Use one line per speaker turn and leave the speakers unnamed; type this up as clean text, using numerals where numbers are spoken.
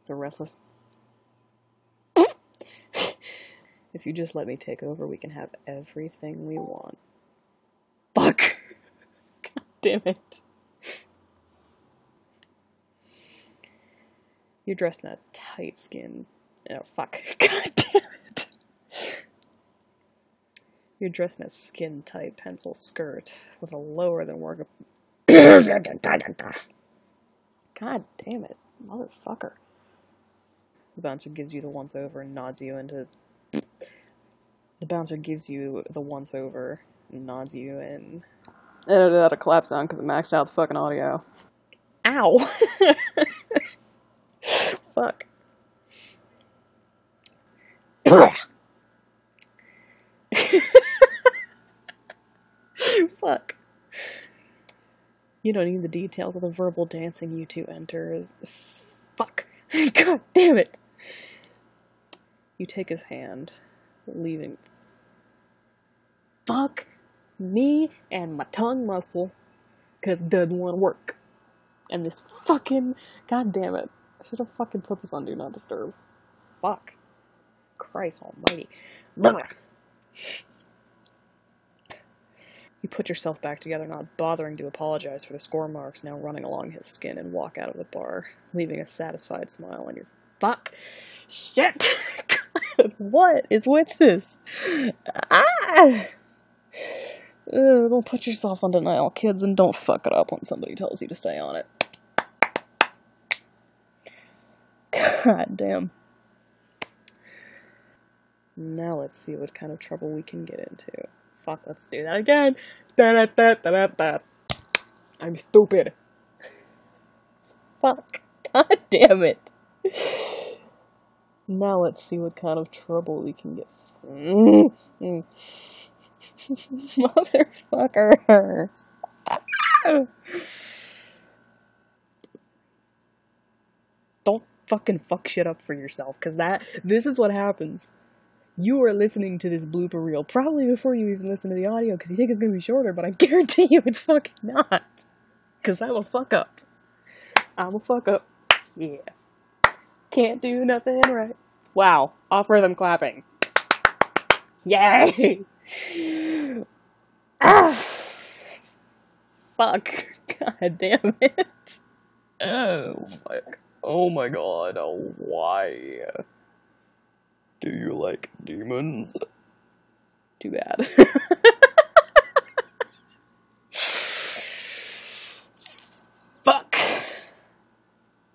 The Restless. If you just let me take over, we can have everything we want. Fuck! God damn it. You're dressed in a tight skin. Oh, fuck. God damn it. You're dressed in a skin-tight pencil skirt with a lower than work. God damn it. Motherfucker. The bouncer gives you the once-over and nods you into... The bouncer gives you the once-over and nods you in... Edited out a clap sound because it maxed out the fucking audio. Ow! Fuck. Fuck. You don't need the details of the verbal dancing you two enter. Fuck. God damn it. You take his hand, leaving. Fuck me and my tongue muscle, because it doesn't want to work. And this fucking... God damn it. I should have fucking put this on Do Not Disturb. Fuck. Christ almighty. You put yourself back together, not bothering to apologize for the score marks now running along his skin, and walk out of the bar, leaving a satisfied smile on your... Fuck! Shit! God, what is with this? Ah! Don't put yourself on denial, kids, and don't fuck it up when somebody tells you to stay on it. God damn. Now let's see what kind of trouble we can get into. Fuck, let's do that again. Da-da-da-da-da-da. I'm stupid. Fuck. God damn it. Now let's see what kind of trouble we can get. Motherfucker. Don't fucking fuck shit up for yourself, because this is what happens. You are listening to this blooper reel probably before you even listen to the audio, because you think it's going to be shorter, but I guarantee you it's fucking not. Because I'm a fuck up. I'm a fuck up. Yeah. Can't do nothing right. Wow. Off rhythm clapping. Yay! Ah! Fuck. God damn it. Oh, fuck. Oh my god. Oh, why? Do you like demons? Too bad.